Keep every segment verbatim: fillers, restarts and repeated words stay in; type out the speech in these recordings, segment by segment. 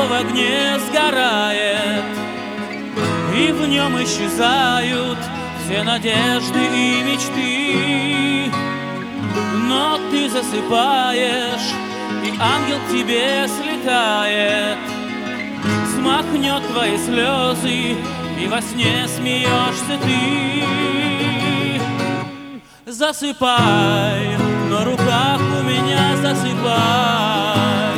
небо в огне сгорает, и в нем исчезают все надежды и мечты. Но ты засыпаешь, и ангел к тебе слетает, смахнет твои слезы, и во сне смеешься ты. Засыпай, на руках у меня засыпай,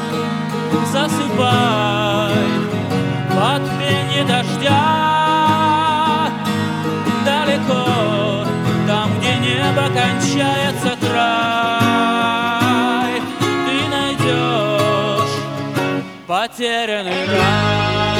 засыпай под пение дождя. Далеко, там, где небо кончается край, ты найдешь потерянный рай.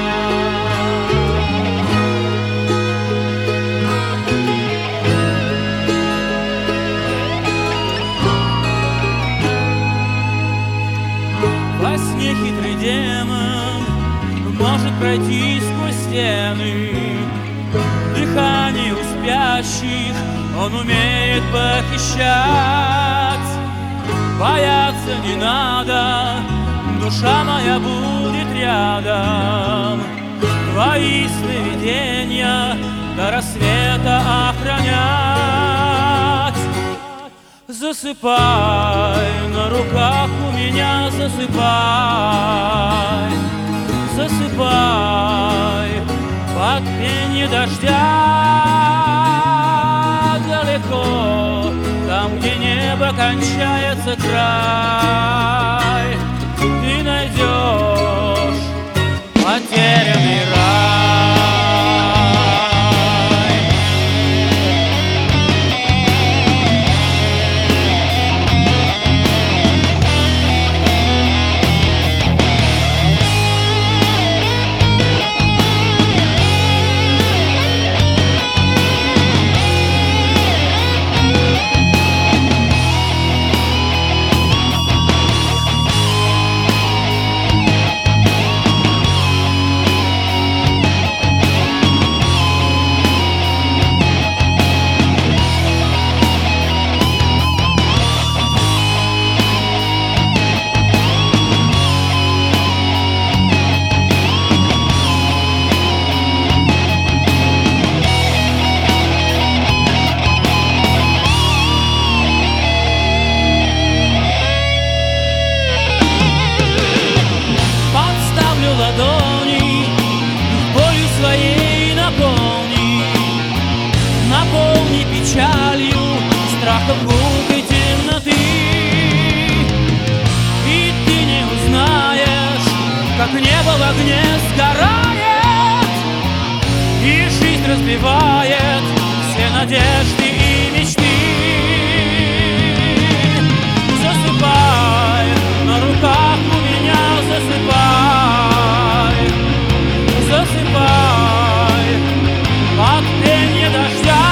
Во сне хитрый демон может пройти сквозь стены, дыхание у спящих он умеет похищать. Бояться не надо, душа моя будет рядом, твои сновидения до рассвета охранять. Засыпай, на руках у меня засыпай, засыпай под пение дождя. Далеко, там, где небо кончается край, ты найдешь потерянный рай. Ладони болью своей наполни, наполни печалью, страхом глупой темноты. И ты не узнаешь, как небо в огне сгорает, и жизнь разбивает все надежды и мечты. Засыпай, на руках у меня засыпай, засыпай под пение дождя.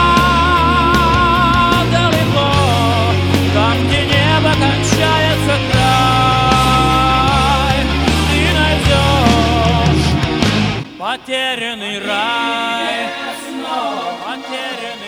Далеко, там, где небо кончается край, ты найдешь потерянный рай, потерянный.